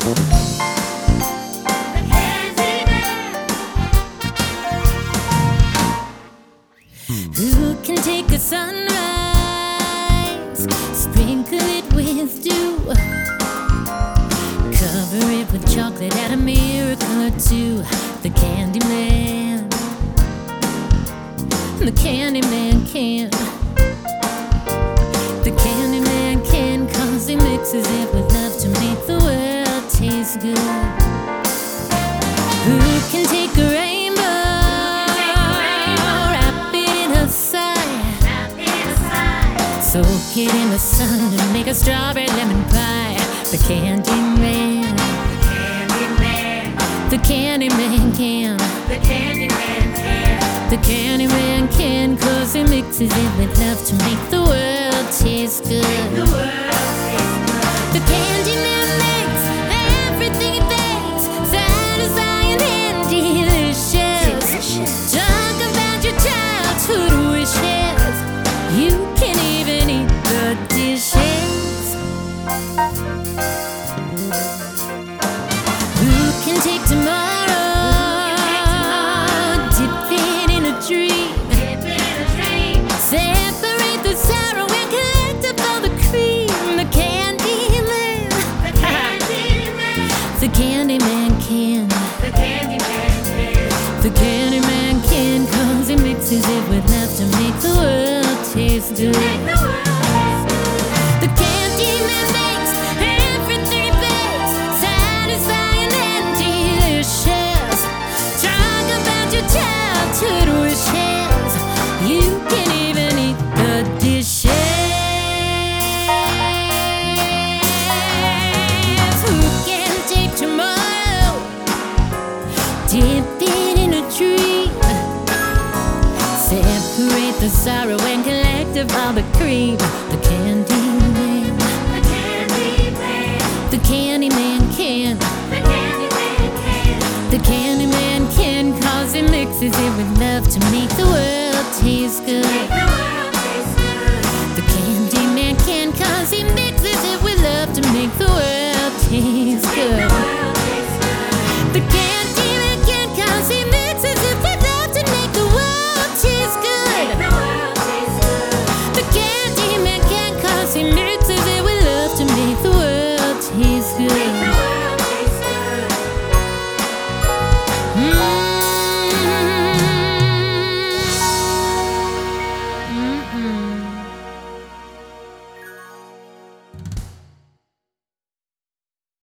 Who can take a sunrise, sprinkle it with dew, cover it with chocolate, add a miracle or two? The Candyman, the Candyman can. The Candyman can, 'cause he mixes it with love to make the world taste good. Who can take a rainbow, wrap it in a sigh, soak it in the sun and make a strawberry lemon pie? The Candyman, the Candyman can. The Candyman can. The Candyman can, 'cause he mixes it with love to make the world taste good. The Candyman makes everything he bakes satisfying and delicious. Talk about your childhood wishes, you can even eat the dishes. Who can take tomorrow, dip it in a dream, separate the sorrow and collect up all the cream? The Candyman, the Candyman can. The Candyman can, 'cause he mixes it with love to make the world taste good. The Candyman makes everything he bakes satisfying and delicious. Talk about your childhood wishes, you can even eat the dishes. Who can take tomorrow, dip it in a dream, separate the sorrow and collect up all the cream? The Candyman, the Candyman can. The Candyman can, 'cause he mixes it with love to make the world taste good. The Candyman can, 'cause he mixes it with love to make the world taste good. The Candyman can, 'cause he mixes it with love to make the world taste good. The Candyman can, 'cause he mixes it with love to make the world taste good.